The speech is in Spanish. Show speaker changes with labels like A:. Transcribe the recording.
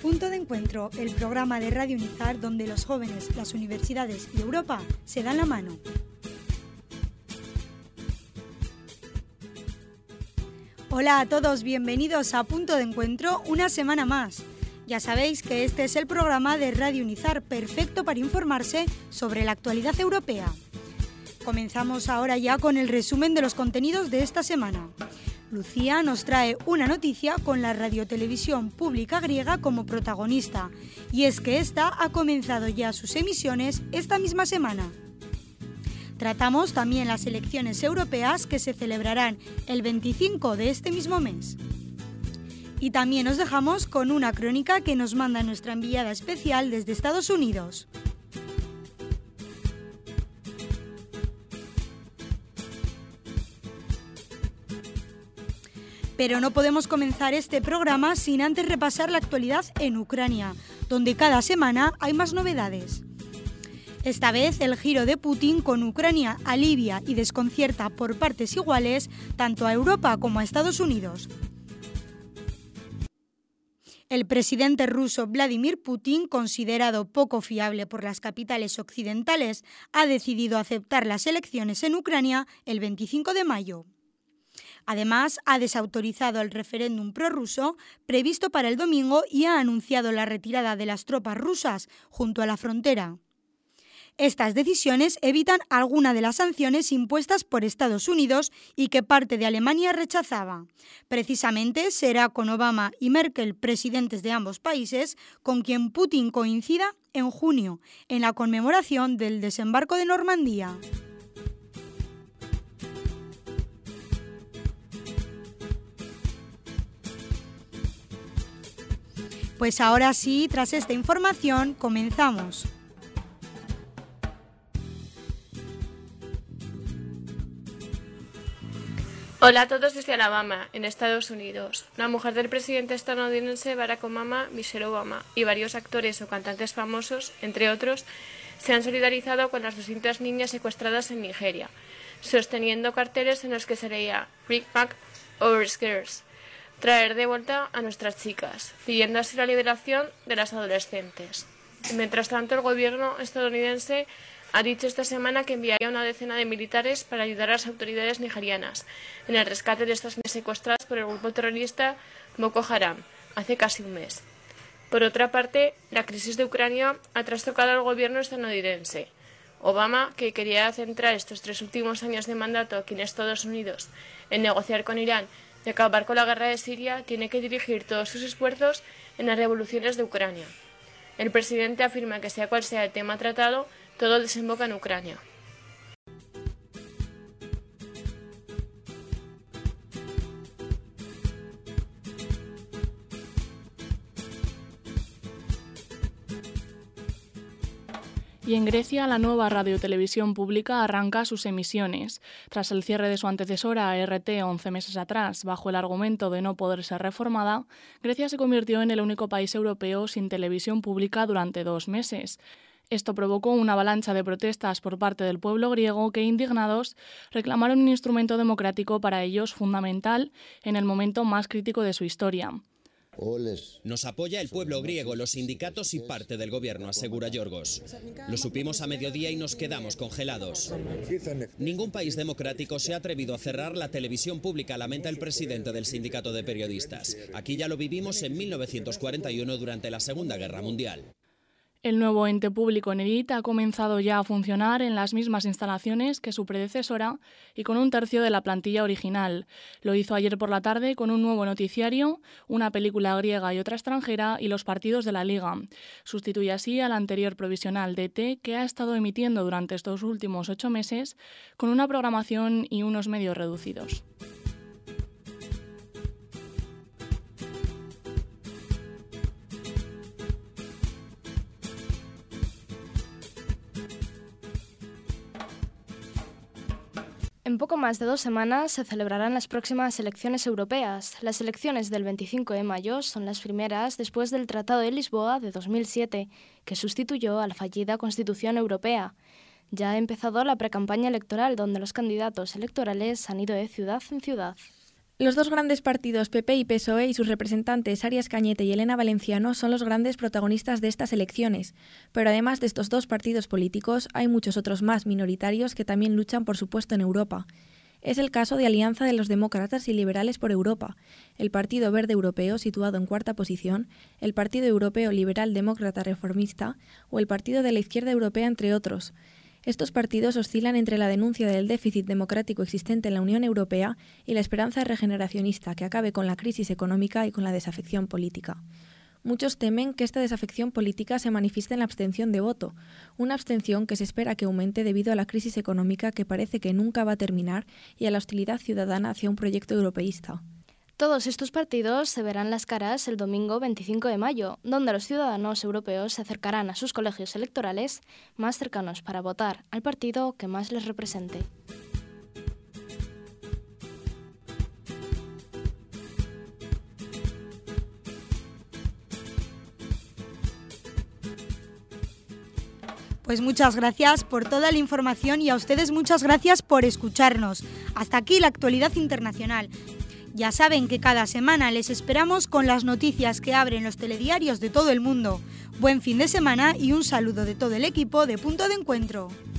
A: Punto de Encuentro, el programa de Radio UNIZAR donde los jóvenes, las universidades y Europa se dan la mano. Hola a todos, bienvenidos a Punto de Encuentro una semana más. Ya sabéis que este es el programa de Radio UNIZAR perfecto para informarse sobre la actualidad europea. Comenzamos ahora ya con el resumen de los contenidos de esta semana. Lucía nos trae una noticia con la radiotelevisión pública griega como protagonista, y es que esta ha comenzado ya sus emisiones esta misma semana. Tratamos también las elecciones europeas que se celebrarán el 25 de este mismo mes. Y también os dejamos con una crónica que nos manda nuestra enviada especial desde Estados Unidos. Pero no podemos comenzar este programa sin antes repasar la actualidad en Ucrania, donde cada semana hay más novedades. Esta vez el giro de Putin con Ucrania alivia y desconcierta por partes iguales tanto a Europa como a Estados Unidos. El presidente ruso Vladimir Putin, considerado poco fiable por las capitales occidentales, ha decidido aceptar las elecciones en Ucrania el 25 de mayo. Además, ha desautorizado el referéndum prorruso previsto para el domingo y ha anunciado la retirada de las tropas rusas junto a la frontera. Estas decisiones evitan alguna de las sanciones impuestas por Estados Unidos y que parte de Alemania rechazaba. Precisamente será con Obama y Merkel, presidentes de ambos países, con quien Putin coincida en junio, en la conmemoración del desembarco de Normandía. Pues ahora sí, tras esta información, comenzamos.
B: Hola a todos desde Alabama, en Estados Unidos. La mujer del presidente estadounidense Barack Obama, Michelle Obama, y varios actores o cantantes famosos, entre otros, se han solidarizado con las 200 niñas secuestradas en Nigeria, sosteniendo carteles en los que se leía "Bring back our girls", traer de vuelta a nuestras chicas, pidiendo así la liberación de las adolescentes. Mientras tanto, el gobierno estadounidense ha dicho esta semana que enviaría una decena de militares para ayudar a las autoridades nigerianas en el rescate de estas niñas secuestradas por el grupo terrorista Boko Haram hace casi un mes. Por otra parte, la crisis de Ucrania ha trastocado al gobierno estadounidense. Obama, que quería centrar estos 3 últimos años de mandato aquí en Estados Unidos en negociar con Irán y acabar con la guerra de Siria, tiene que dirigir todos sus esfuerzos en las revoluciones de Ucrania. El presidente afirma que sea cual sea el tema tratado, todo desemboca en Ucrania.
C: Y en Grecia, la nueva radiotelevisión pública arranca sus emisiones. Tras el cierre de su antecesora RT 11 meses atrás, bajo el argumento de no poder ser reformada, Grecia se convirtió en el único país europeo sin televisión pública durante 2 meses. Esto provocó una avalancha de protestas por parte del pueblo griego que, indignados, reclamaron un instrumento democrático para ellos fundamental en el momento más crítico de su historia.
D: Nos apoya el pueblo griego, los sindicatos y parte del gobierno, asegura Yorgos. Lo supimos a mediodía y nos quedamos congelados. Ningún país democrático se ha atrevido a cerrar la televisión pública, lamenta el presidente del sindicato de periodistas. Aquí ya lo vivimos en 1941 durante la Segunda Guerra Mundial.
C: El nuevo ente público Nerit ha comenzado ya a funcionar en las mismas instalaciones que su predecesora y con 1/3 de la plantilla original. Lo hizo ayer por la tarde con un nuevo noticiario, una película griega y otra extranjera y los partidos de la Liga. Sustituye así al anterior provisional DT que ha estado emitiendo durante estos últimos 8 meses con una programación y unos medios reducidos.
E: En poco más de 2 semanas se celebrarán las próximas elecciones europeas. Las elecciones del 25 de mayo son las primeras después del Tratado de Lisboa de 2007, que sustituyó a la fallida Constitución Europea. Ya ha empezado la precampaña electoral, donde los candidatos electorales han ido de ciudad en ciudad.
F: Los dos grandes partidos, PP y PSOE, y sus representantes Arias Cañete y Elena Valenciano, son los grandes protagonistas de estas elecciones, pero además de estos dos partidos políticos, hay muchos otros más minoritarios que también luchan por su puesto en Europa. Es el caso de Alianza de los Demócratas y Liberales por Europa, el Partido Verde Europeo, situado en cuarta posición, el Partido Europeo Liberal Demócrata Reformista o el Partido de la Izquierda Europea, entre otros. Estos partidos oscilan entre la denuncia del déficit democrático existente en la Unión Europea y la esperanza regeneracionista que acabe con la crisis económica y con la desafección política. Muchos temen que esta desafección política se manifieste en la abstención de voto, una abstención que se espera que aumente debido a la crisis económica que parece que nunca va a terminar y a la hostilidad ciudadana hacia un proyecto europeísta.
E: Todos estos partidos se verán las caras el domingo 25 de mayo, donde los ciudadanos europeos se acercarán a sus colegios electorales más cercanos para votar al partido que más les represente.
A: Pues muchas gracias por toda la información y a ustedes muchas gracias por escucharnos. Hasta aquí la actualidad internacional. Ya saben que cada semana les esperamos con las noticias que abren los telediarios de todo el mundo. Buen fin de semana y un saludo de todo el equipo de Punto de Encuentro.